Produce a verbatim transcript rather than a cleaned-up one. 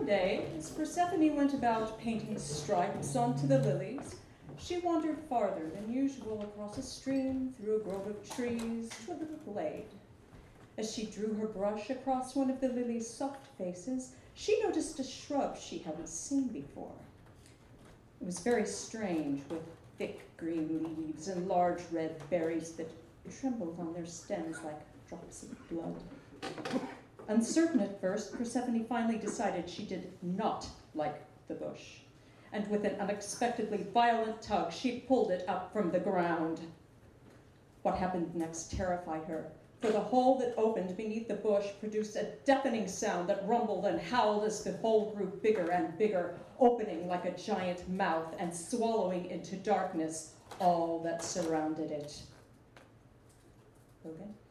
day, as Persephone went about painting stripes onto the lilies, she wandered farther than usual across a stream, through a grove of trees, to a little glade. As she drew her brush across one of the lily's soft faces, she noticed a shrub she hadn't seen before. It was very strange, with thick green leaves and large red berries that trembled on their stems like drops of blood. Uncertain at first, Persephone finally decided she did not like the bush, and with an unexpectedly violent tug, she pulled it up from the ground. What happened next terrified her, for the hole that opened beneath the bush produced a deafening sound that rumbled and howled as the hole grew bigger and bigger, opening like a giant mouth and swallowing into darkness all that surrounded it. Logan?